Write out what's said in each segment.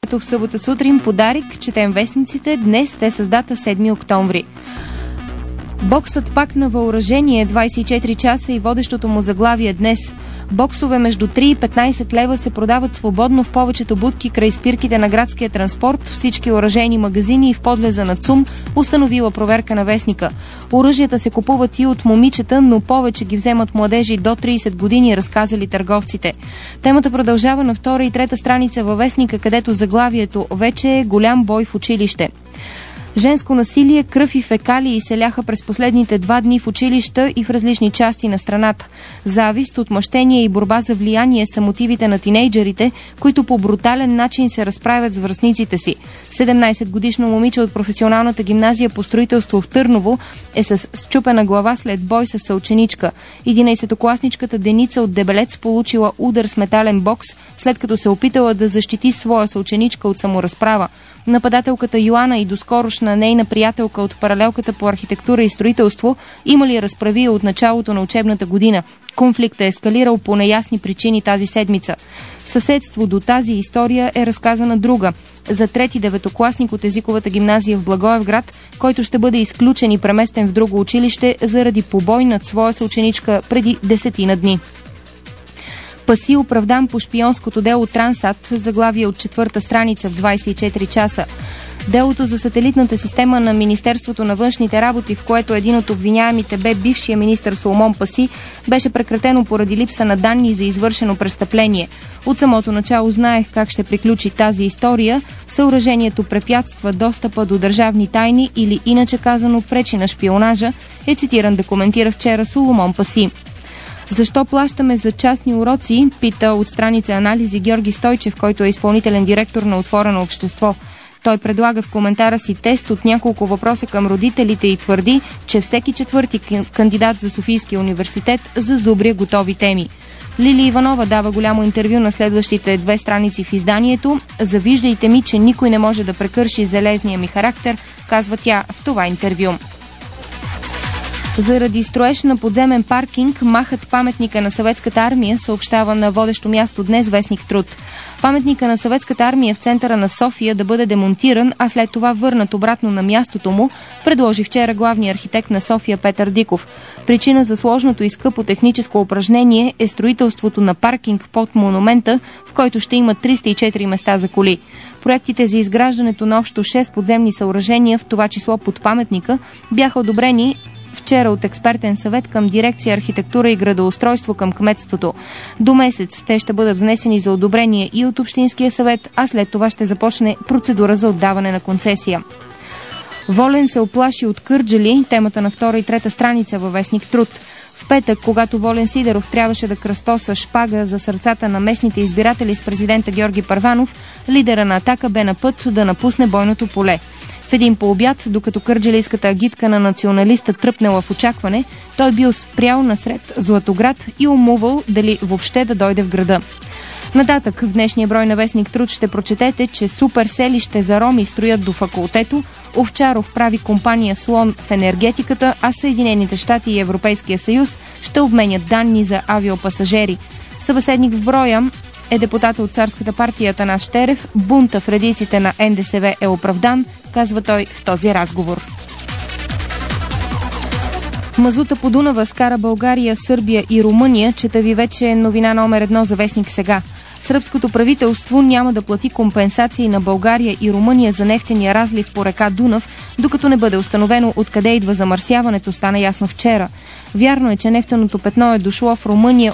като в събота сутрин подарик, четем вестниците, днес те с дата 7 октомври. Боксът пак на въоръжение 24 часа и водещото му заглавие днес. Боксове между 3 и 15 лева се продават свободно в повечето будки край спирките на градския транспорт, всички оръжейни магазини и в подлеза на ЦУМ, установила проверка на вестника. Оръжията се купуват и от момичета, но повече ги вземат младежи до 30 години, разказали търговците. Темата продължава на втора и трета страница във вестника, където заглавието вече е голям бой в училище. Женско насилие, кръв и фекалии се ляха през последните 2 дни в училища и в различни части на страната. Завист, отмъщение и борба за влияние са мотивите на тинейджерите, които по брутален начин се разправят с връстниците си. 17-годишно момиче от професионалната гимназия по строителство в Търново е с счупена глава след бой с съученичка. 11-класничката Деница от Дебелец получила удар с метален бокс, след като се опитала да защити своя съученичка от саморазправа. Нападателката Йоана и доскорошна нейна приятелка от паралелката по архитектура и строителство имали разправия от началото на учебната година. Конфликтът е ескалирал по неясни причини тази седмица. В съседство до тази история е разказана друга. За трети деветокласник от езиковата гимназия в Благоевград, който ще бъде изключен и преместен в друго училище заради побой над своя съученичка преди 10 дни. Паси оправдан по шпионското дело Трансат, заглавие от 4-та страница в 24 часа. Делото за сателитната система на Министерството на външните работи, в което един от обвиняемите бе бившия министър Соломон Паси, беше прекратено поради липса на данни за извършено престъпление. От самото начало знаех как ще приключи тази история. Съоръжението препятства достъпа до държавни тайни или, иначе казано, пречи на шпионажа, е цитиран да коментира вчера Соломон Паси. Защо плащаме за частни уроци, пита от страница анализи Георги Стойчев, който е изпълнителен директор на Отворено общество. Той предлага в коментара си тест от няколко въпроса към родителите и твърди, че всеки четвърти кандидат за Софийския университет зазубря готови теми. Лили Иванова дава голямо интервю на следващите 2 страници в изданието. Завиждайте ми, че никой не може да прекърши железния ми характер, казва тя в това интервю. Заради строеж на подземен паркинг махат паметника на Съветската армия, съобщава на водещо място днес вестник Труд. Паметника на Съветската армия в центъра на София да бъде демонтиран, а след това върнат обратно на мястото му, предложи вчера главният архитект на София Петър Диков. Причина за сложното и скъпо техническо упражнение е строителството на паркинг под монумента, в който ще има 304 места за коли. Проектите за изграждането на общо 6 подземни съоръжения, в това число под паметника, бяха одобрени вчера от експертен съвет към дирекция архитектура и градоустройство към кметството. До месец те ще бъдат внесени за одобрение и от Общинския съвет, а след това ще започне процедура за отдаване на концесия. Волен се оплаши от Кърджали, темата на 2 и 3 страница във вестник Труд. В петък, когато Волен Сидеров трябваше да кръстоса шпага за сърцата на местните избиратели с президента Георги Първанов, лидера на Атака бе на път да напусне бойното поле. В един пообяд, докато кърджалийската агитка на националиста тръпнела в очакване, той бил спрял насред Златоград и умувал дали въобще да дойде в града. Нататък в днешния брой на вестник Труд ще прочетете, че супер селище за роми строят до факултето, Овчаров прави компания слон в енергетиката, а Съединените щати и Европейския съюз ще обменят данни за авиопасажери. Събеседник в броя е депутата от Царската партия Атанас Щерев. Бунта в редиците на НДСВ е оправдан, казва той в този разговор. Мазута по Дунава скара България, Сърбия и Румъния, чета ви вече новина номер 1 за вестник Сега. Сръбското правителство няма да плати компенсации на България и Румъния за нефтения разлив по река Дунав, докато не бъде установено откъде идва замърсяването, стана ясно вчера. Вярно е, че нефтеното петно е дошло в Румъния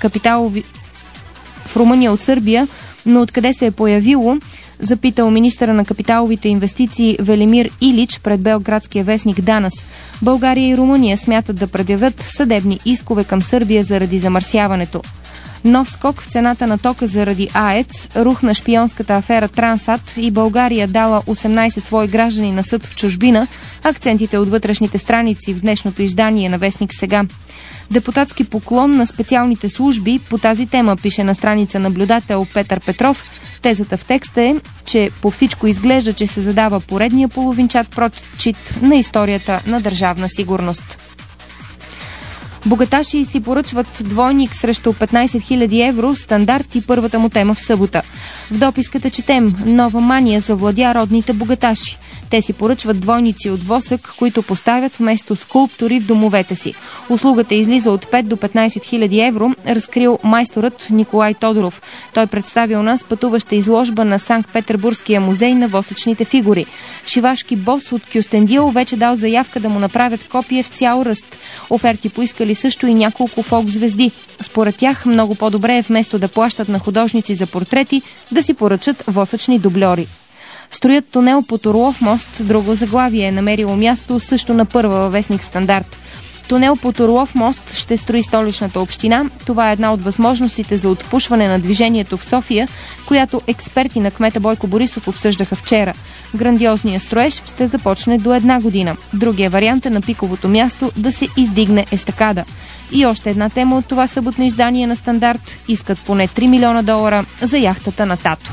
от Сърбия, но откъде се е появило, запитал министъра на капиталовите инвестиции Велимир Илич пред белградския вестник Данас. България и Румъния смятат да предявят съдебни искове към Сърбия заради замърсяването. Нов скок в цената на тока заради АЕЦ, рухна шпионската афера Трансат и България дала 18 свои граждани на съд в чужбина, акцентите от вътрешните страници в днешното издание на вестник Сега. Депутатски поклон на специалните служби по тази тема, пише на страница наблюдател Петър Петров. Тезата в текста е, че по всичко изглежда, че се задава поредния половинчат прочит на историята на Държавна сигурност. Богаташи си поръчват двойник срещу 15 000 евро, стандарт и първата му тема в събота. В дописката четем: нова мания завладя родните богаташи. Те си поръчват двойници от восък, които поставят вместо скулптури в домовете си. Услугата излиза от 5 до 15 000 евро, разкрил майсторът Николай Тодоров. Той представи у нас пътуваща изложба на Санкт-Петербургския музей на восъчните фигури. Шивашки бос от Кюстендил вече дал заявка да му направят копие в цял ръст. Оферти поискали също и няколко фолк-звезди. Според тях много по-добре е вместо да плащат на художници за портрети, да си поръчат восъчни дубльори. Строят тунел под Орлов мост, друго заглавие е намерило място също на първа във вестник Стандарт. Тунел под Орлов мост ще строи Столичната община. Това е една от възможностите за отпушване на движението в София, която експерти на кмета Бойко Борисов обсъждаха вчера. Грандиозният строеж ще започне до 1 година. Другия вариант е на пиковото място да се издигне естакада. И още една тема от това съботно издание на Стандарт: искат поне $3 милиона за яхтата на тато.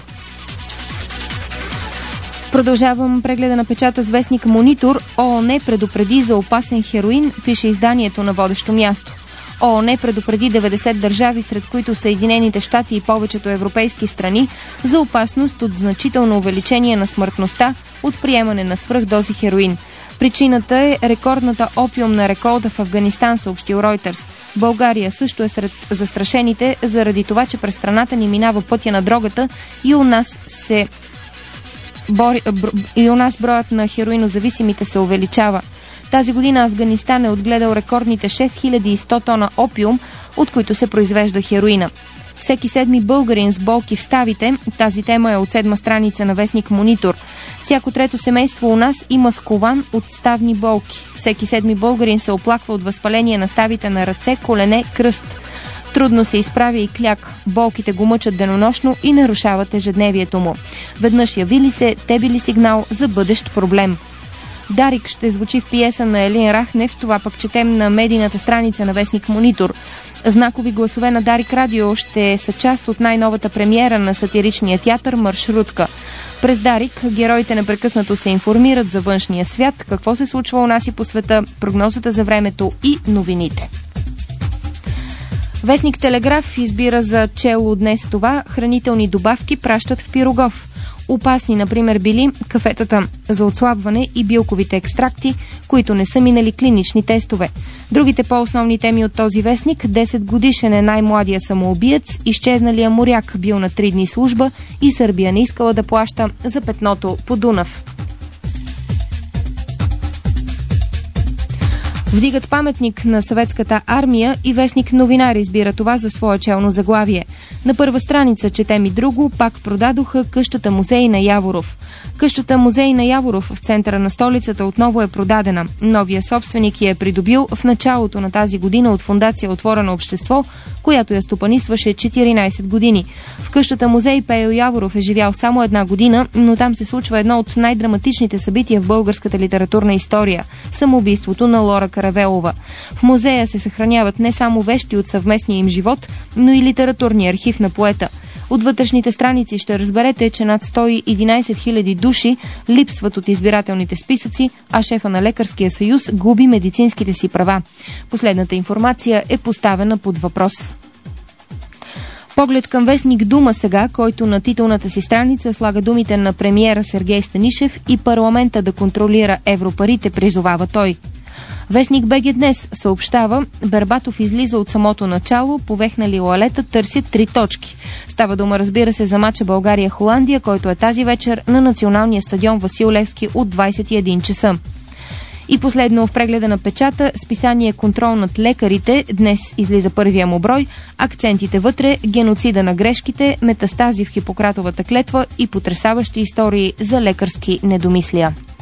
Продължавам прегледа на печата с вестник Монитор. ООН предупреди за опасен хероин, пише изданието на водещо място. ООН предупреди 90 държави, сред които Съединените щати и повечето европейски страни, за опасност от значително увеличение на смъртността от приемане на свръхдози хероин. Причината е рекордната опиумна реколта в Афганистан, съобщил Reuters. България също е сред застрашените, заради това, че през страната ни минава пътя на дрогата и у нас броят на хероинозависимите се увеличава. Тази година Афганистан е отгледал рекордните 6100 тона опиум, от които се произвежда хероина. Всеки седми българин с болки в ставите, тази тема е от 7 страница на вестник Монитор. Всяко трето семейство у нас има скован от ставни болки. Всеки седми българин се оплаква от възпаление на ставите на ръце, колене, кръст. Трудно се изправя и кляк. Болките го мъчат денонощно и нарушават ежедневието му. Веднъж яви се, те били сигнал за бъдещ проблем. Дарик ще звучи в пиеса на Елин Рахнев, това пък четем на медийната страница на вестник Монитор. Знакови гласове на Дарик Радио ще са част от най-новата премиера на сатиричния театър Маршрутка. През Дарик героите непрекъснато се информират за външния свят, какво се случва у нас и по света, прогнозата за времето и новините. Вестник Телеграф избира за чело днес това: хранителни добавки пращат в Пирогов. Опасни, например, били кафетата за отслабване и билковите екстракти, които не са минали клинични тестове. Другите по-основни теми от този вестник: 10 годишен е най-младия самоубиец, изчезналия моряк бил на 3 дни служба и Сърбия не искала да плаща за петното по Дунав. Вдигат паметник на съветската армия и вестник Новинар избира това за свое челно заглавие. На първа страница четем и друго: пак продадоха къщата музей на Яворов. Къщата музей на Яворов в центъра на столицата отново е продадена. Новия собственик я е придобил в началото на тази година от фондация Отворено общество, която я стопанисваше 14 години. В къщата музей Пейо Яворов е живял само 1 година, но там се случва едно от най-драматичните събития в българската литературна история – самоубийството на Лора Каравелова. В музея се съхраняват не само вещи от съвместния им живот, но и литературния архив на поета. От вътрешните страници ще разберете, че над 111 000 души липсват от избирателните списъци, а шефа на Лекарския съюз губи медицинските си права. Последната информация е поставена под въпрос. Поглед към вестник Дума сега, който на титулната си страница слага думите на премиера Сергей Станишев: и парламента да контролира европарите, призовава той. Вестник БГ днес съобщава: Бербатов излиза от самото начало, повехнали лалета търсят 3 точки. Става дума, разбира се, за мача България-Холандия, който е тази вечер на националния стадион Васил Левски от 21 часа. И последно в прегледа на печата, списание Контрол над лекарите, днес излиза първия му брой. Акцентите вътре: геноцида на грешките, метастази в Хипократовата клетва и потресаващи истории за лекарски недомислия.